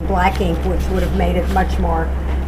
black ink, which would have made it much more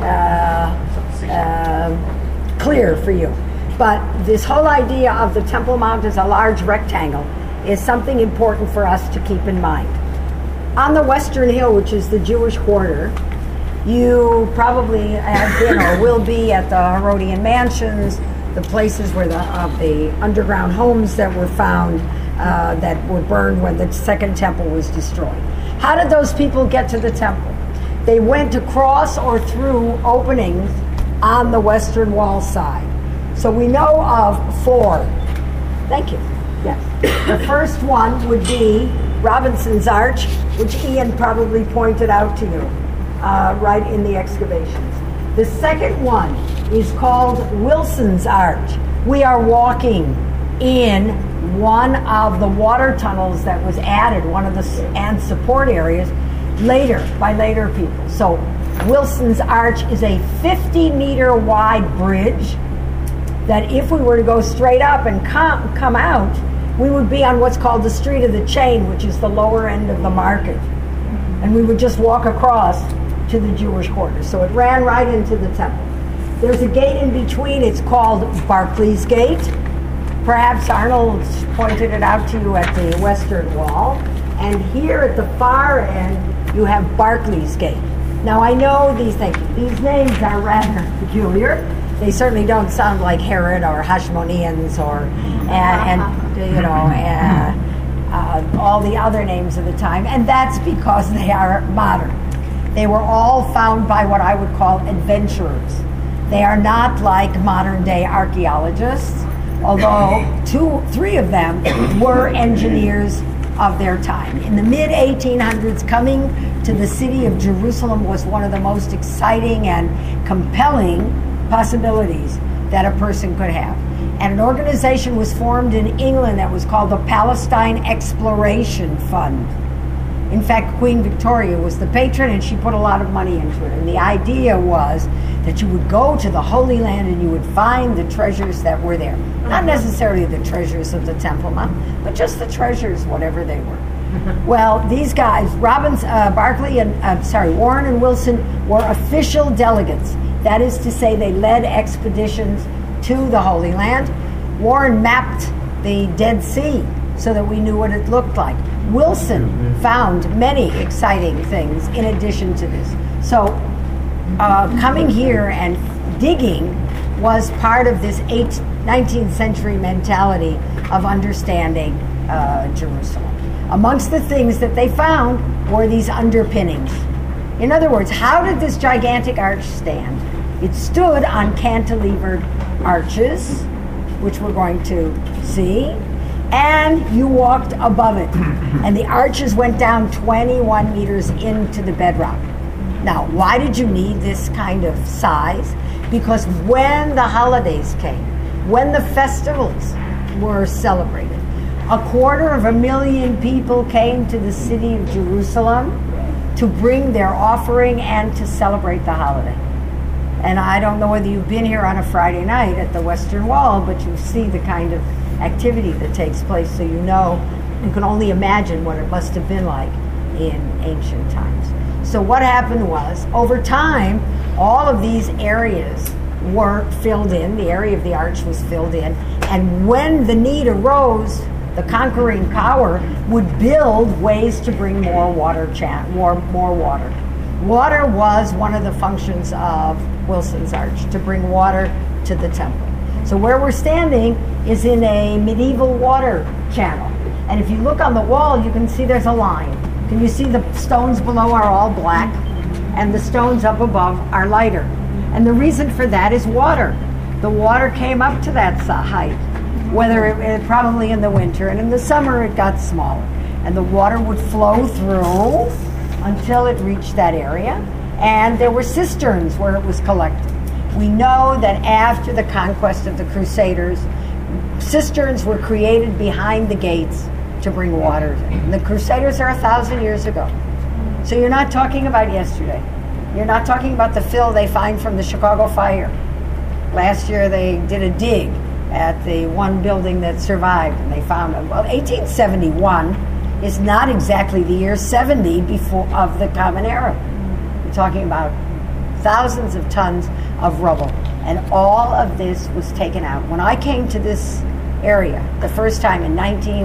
clear for you. But this whole idea of the Temple Mount as a large rectangle is something important for us to keep in mind. On the Western Hill, which is the Jewish quarter, you probably have been or will be at the Herodian mansions, the places where the underground homes that were found that were burned when the Second Temple was destroyed. How did those people get to the temple? They went across or through openings on the western wall side. So we know of 4. Thank you. Yes. The first one would be Robinson's Arch, which Ian probably pointed out to you right in the excavations. The second one is called Wilson's Arch. We are walking in one of the water tunnels that was added, one of the and support areas, by later people. So Wilson's Arch is a 50-meter wide bridge that if we were to go straight up and come out, we would be on what's called the Street of the Chain, which is the lower end of the market. And we would just walk across to the Jewish quarter. So it ran right into the temple. There's a gate in between. It's called Barclay's Gate. Perhaps Arnold pointed it out to you at the western wall. And here at the far end, you have Barclay's Gate. Now I know these names are rather peculiar. They certainly don't sound like Herod or Hashmoneans or all the other names of the time, and that's because they are modern. They were all found by what I would call adventurers. They are not like modern day archaeologists, although 3 of them were engineers of their time. In the mid-1800s, coming to the city of Jerusalem was one of the most exciting and compelling possibilities that a person could have. And an organization was formed in England that was called the Palestine Exploration Fund. In fact, Queen Victoria was the patron, and she put a lot of money into it. And the idea was that you would go to the Holy Land and you would find the treasures that were there. Not necessarily the treasures of the Temple Mount, but just the treasures, whatever they were. Well, these guys, Warren and Wilson, were official delegates. That is to say, they led expeditions to the Holy Land. Warren mapped the Dead Sea so that we knew what it looked like. Wilson found many exciting things in addition to this. So coming here and digging was part of this 19th century mentality of understanding Jerusalem. Amongst the things that they found were these underpinnings. In other words, how did this gigantic arch stand? It stood on cantilevered arches, which we're going to see, and you walked above it. And the arches went down 21 meters into the bedrock. Now, why did you need this kind of size? Because when the holidays came, when the festivals were celebrated, 250,000 people came to the city of Jerusalem to bring their offering and to celebrate the holiday. And I don't know whether you've been here on a Friday night at the Western Wall, but you see the kind of activity that takes place, so you can only imagine what it must have been like in ancient times. So what happened was, over time, all of these areas were filled in. The area of the arch was filled in. And when the need arose, the conquering power would build ways to bring more water. Water was one of the functions of Wilson's Arch, to bring water to the temple. So where we're standing is in a medieval water channel. And if you look on the wall, you can see there's a line. Can you see the stones below are all black, and the stones up above are lighter? And the reason for that is water. The water came up to that height, probably in the winter, and in the summer it got smaller. And the water would flow through until it reached that area, and there were cisterns where it was collected. We know that after the conquest of the Crusaders, cisterns were created behind the gates to bring water in. The Crusaders are 1,000 years ago. So you're not talking about yesterday. You're not talking about the fill they find from the Chicago fire. Last year they did a dig at the one building that survived, and they found, 1871 is not exactly the year 70 before of the Common Era. We're talking about thousands of tons of rubble. And all of this was taken out. When I came to this area the first time in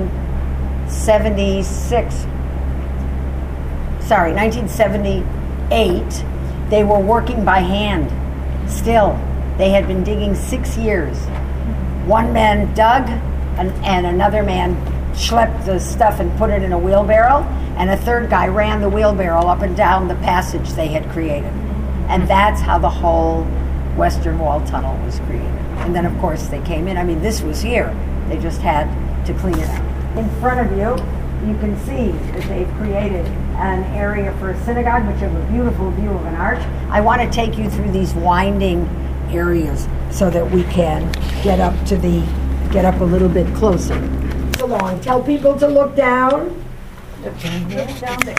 1978, they were working by hand still. They had been digging 6 years. One man dug, and another man schlepped the stuff and put it in a wheelbarrow, and a third guy ran the wheelbarrow up and down the passage they had created. And that's how the whole Western Wall Tunnel was created. And then, of course, they came in. I mean, this was here. They just had to clean it out. In front of you, you can see that they've created an area for a synagogue, which have a beautiful view of an arch. I want to take you through these winding areas so that we can get up a little bit closer. Along. Tell people to look down. Look down there.